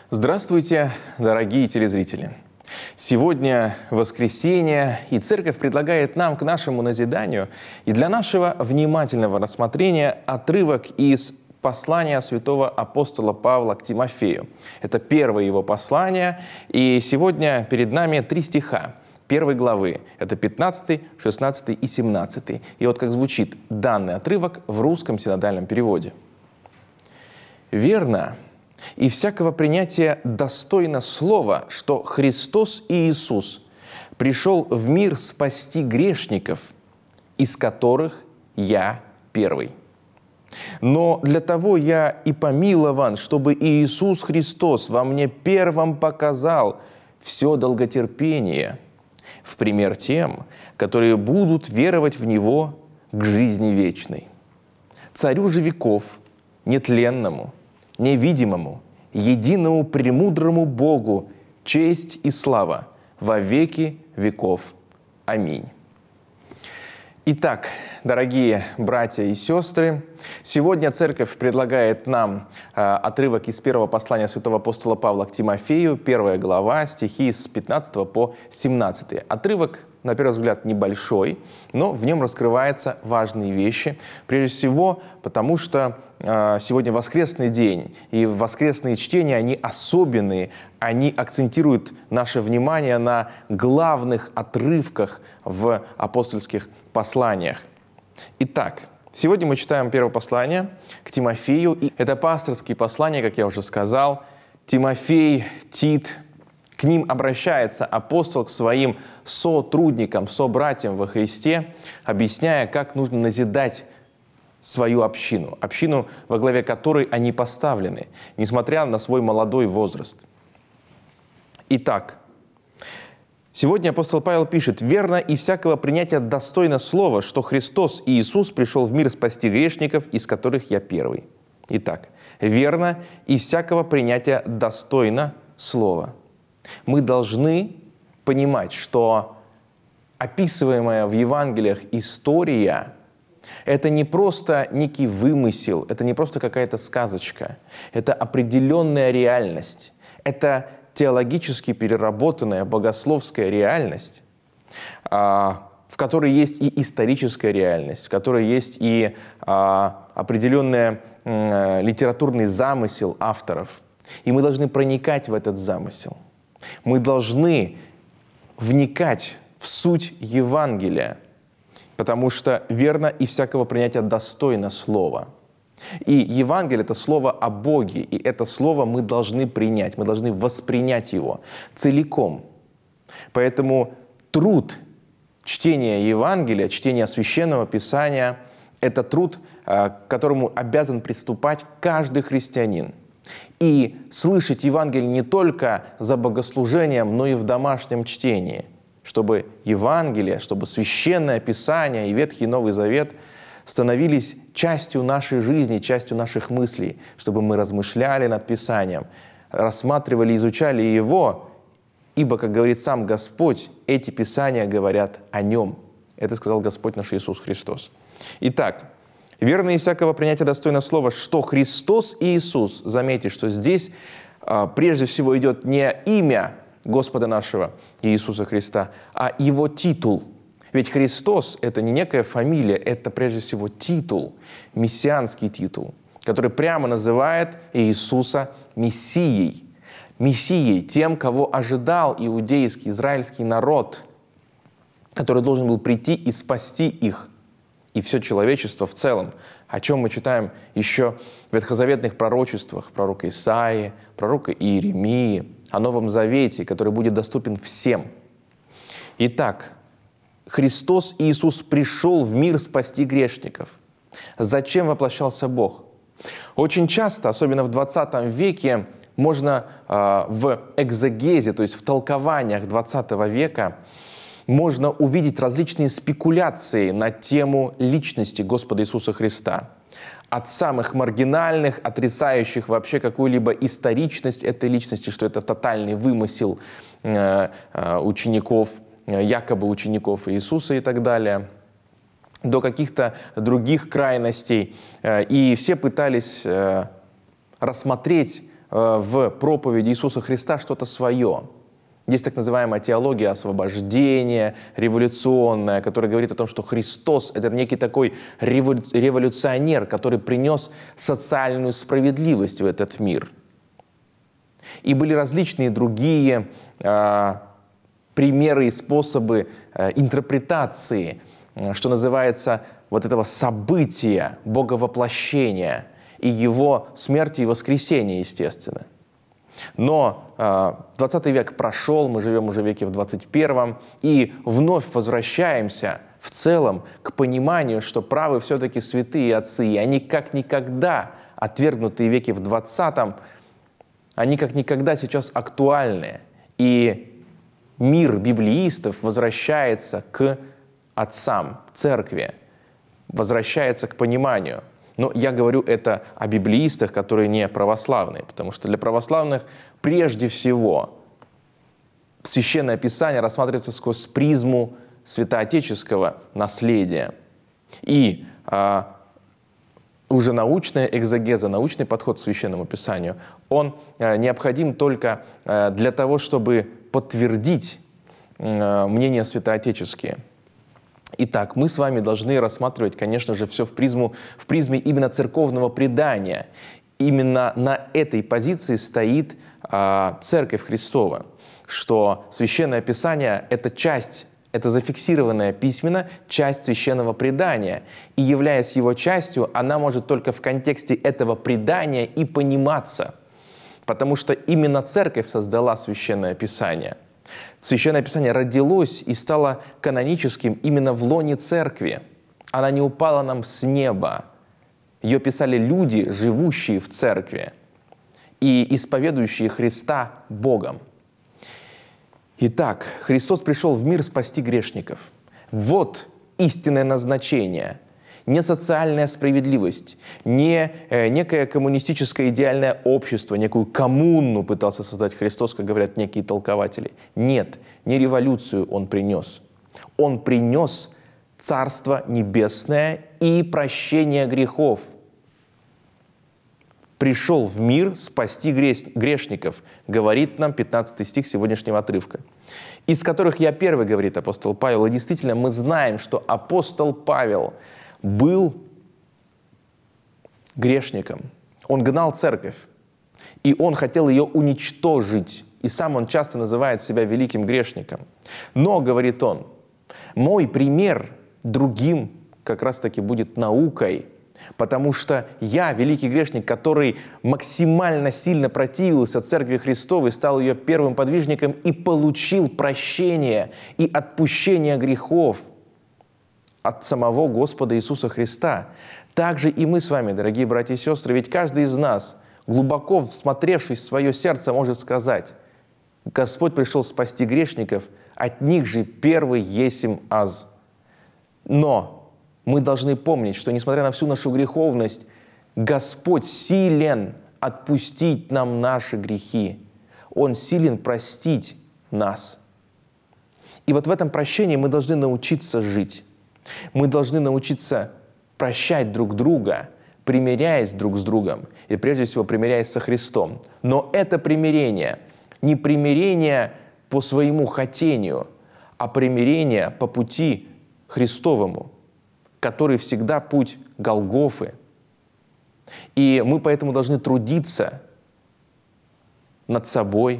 Здравствуйте, дорогие телезрители! Сегодня воскресенье, и Церковь предлагает нам к нашему назиданию и для нашего внимательного рассмотрения отрывок из послания святого апостола Павла к Тимофею. Это первое его послание, и сегодня перед нами 3 стиха первой главы. Это 15, 16 и 17. И вот как звучит данный отрывок в русском синодальном переводе. «Верно и всякого принятия достойно слова, что Христос Иисус пришел в мир спасти грешников, из которых я первый. Но для того я и помилован, чтобы Иисус Христос во мне первым показал все долготерпение, в пример тем, которые будут веровать в Него к жизни вечной. Царю же веков, нетленному, невидимому, единому премудрому Богу, честь и слава во веки веков. Аминь». Итак, дорогие братья и сестры, сегодня Церковь предлагает нам отрывок из первого послания святого апостола Павла к Тимофею, 1 глава, стихи с 15 по 17. Отрывок, на первый взгляд, небольшой, но в нем раскрываются важные вещи. Прежде всего, потому что сегодня воскресный день, и воскресные чтения, они особенные, они акцентируют наше внимание на главных отрывках в апостольских посланиях. Итак, сегодня мы читаем первое послание к Тимофею. И это пасторские послания, как я уже сказал. Тимофей, Тит, к ним обращается апостол к своим сотрудникам, собратьям во Христе, объясняя, как нужно назидать свою общину, во главе которой они поставлены, несмотря на свой молодой возраст. Итак, сегодня апостол Павел пишет: «Верно и всякого принятия достойно слова, что Христос Иисус пришел в мир спасти грешников, из которых я первый». Итак, верно и всякого принятия достойно слова. Мы должны понимать, что описываемая в Евангелиях история – это не просто некий вымысел, это не просто какая-то сказочка, это определенная реальность, это теологически переработанная богословская реальность, в которой есть и историческая реальность, в которой есть и определенный литературный замысел авторов. И мы должны проникать в этот замысел. Мы должны вникать в суть Евангелия, потому что верно и всякого принятия достойно слова. И Евангелие – это слово о Боге, и это слово мы должны принять, мы должны воспринять его целиком. Поэтому труд чтения Евангелия, чтения Священного Писания – это труд, к которому обязан приступать каждый христианин. И слышать Евангелие не только за богослужением, но и в домашнем чтении, чтобы Евангелие, чтобы Священное Писание и Ветхий и Новый Завет становились частью нашей жизни, частью наших мыслей, чтобы мы размышляли над Писанием, рассматривали, изучали его, ибо, как говорит сам Господь, эти Писания говорят о Нем. Это сказал Господь наш Иисус Христос. Итак, верно и всякого принятия достойно слова, что Христос Иисус, заметьте, что здесь прежде всего идет не имя Господа нашего Иисуса Христа, а Его титул. Ведь Христос – это не некая фамилия, это прежде всего титул, мессианский титул, который прямо называет Иисуса Мессией. Мессией, тем, кого ожидал иудейский, израильский народ, который должен был прийти и спасти их, и все человечество в целом, о чем мы читаем еще в ветхозаветных пророчествах пророка Исаии, пророка Иеремии, о Новом Завете, который будет доступен всем. Итак, Христос Иисус пришел в мир спасти грешников. Зачем воплощался Бог? Очень часто, особенно в 20 веке, можно в экзегезе, то есть в толкованиях 20 века, можно увидеть различные спекуляции на тему личности Господа Иисуса Христа. От самых маргинальных, отрицающих вообще какую-либо историчность этой личности, что это тотальный вымысел учеников, якобы учеников Иисуса и так далее, до каких-то других крайностей. И все пытались рассмотреть в проповеди Иисуса Христа что-то свое. Есть так называемая теология освобождения, революционная, которая говорит о том, что Христос — это некий такой революционер, который принес социальную справедливость в этот мир. И были различные другие примеры и способы интерпретации, что называется, вот этого события Боговоплощения и Его смерти и воскресения, естественно. Но 20 век прошел, мы живем уже в веке в 21, и вновь возвращаемся в целом к пониманию, что правы все-таки святые отцы, и они как никогда, отвергнутые в веке в 20, они как никогда сейчас актуальны. И мир библеистов возвращается к отцам, церкви, возвращается к пониманию. Но я говорю это о библеистах, которые не православные, потому что для православных прежде всего Священное Писание рассматривается сквозь призму святоотеческого наследия. И уже научная экзегеза, научный подход к Священному Писанию, он необходим только для того, чтобы подтвердить мнения святоотеческие. Итак, мы с вами должны рассматривать, конечно же, все в призме именно церковного предания. Именно на этой позиции стоит Церковь Христова, что Священное Писание — это часть, это зафиксированная письменно часть священного предания. И являясь его частью, она может только в контексте этого предания и пониматься, потому что именно Церковь создала Священное Писание. Священное Писание родилось и стало каноническим именно в лоне Церкви. Она не упала нам с неба. Ее писали люди, живущие в Церкви и исповедующие Христа Богом. Итак, Христос пришел в мир спасти грешников. Вот истинное назначение. Не социальная справедливость, не некое коммунистическое идеальное общество, некую коммуну пытался создать Христос, как говорят некие толкователи. Нет, не революцию Он принес. Он принес Царство Небесное и прощение грехов. Пришел в мир спасти грешников, говорит нам 15 стих сегодняшнего отрывка. Из которых я первый, говорит апостол Павел. И действительно, мы знаем, что апостол Павел был грешником. Он гнал церковь, и он хотел ее уничтожить. И сам он часто называет себя великим грешником. Но, говорит он, мой пример другим как раз-таки будет наукой, потому что я, великий грешник, который максимально сильно противился Церкви Христовой, стал ее первым подвижником и получил прощение и отпущение грехов от самого Господа Иисуса Христа. Также и мы с вами, дорогие братья и сестры, ведь каждый из нас, глубоко всмотревшись в свое сердце, может сказать: Господь пришел спасти грешников, от них же первый есмь аз. Но мы должны помнить, что несмотря на всю нашу греховность, Господь силен отпустить нам наши грехи. Он силен простить нас. И вот в этом прощении мы должны научиться жить. Мы должны научиться прощать друг друга, примиряясь друг с другом, и прежде всего примиряясь со Христом. Но это примирение не примирение по своему хотению, а примирение по пути Христовому, который всегда путь Голгофы. И мы поэтому должны трудиться над собой,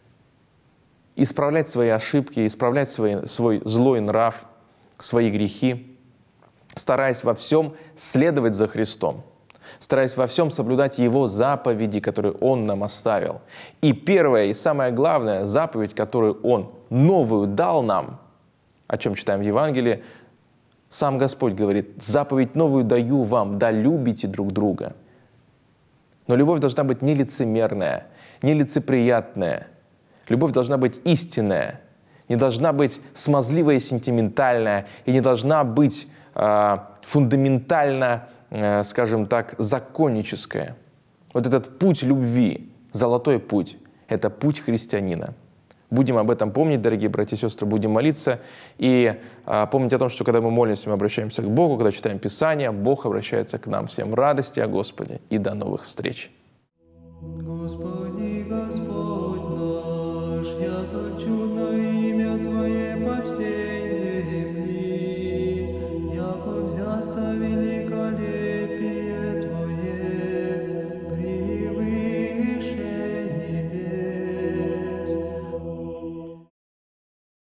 исправлять свои ошибки, исправлять свой злой нрав, свои грехи, стараясь во всем следовать за Христом, стараясь во всем соблюдать Его заповеди, которые Он нам оставил. И первая и самая главная заповедь, которую Он новую дал нам, о чем читаем в Евангелии, сам Господь говорит: «Заповедь новую даю вам, да любите друг друга». Но любовь должна быть не лицемерная, не лицеприятная. Любовь должна быть истинная, не должна быть смазливая и сентиментальная, и не должна быть фундаментально, скажем так, законническая. Вот этот путь любви, золотой путь, это путь христианина. Будем об этом помнить, дорогие братья и сестры, будем молиться и помнить о том, что когда мы молимся, мы обращаемся к Богу, когда читаем Писание, Бог обращается к нам. Всем радости о Господе и до новых встреч!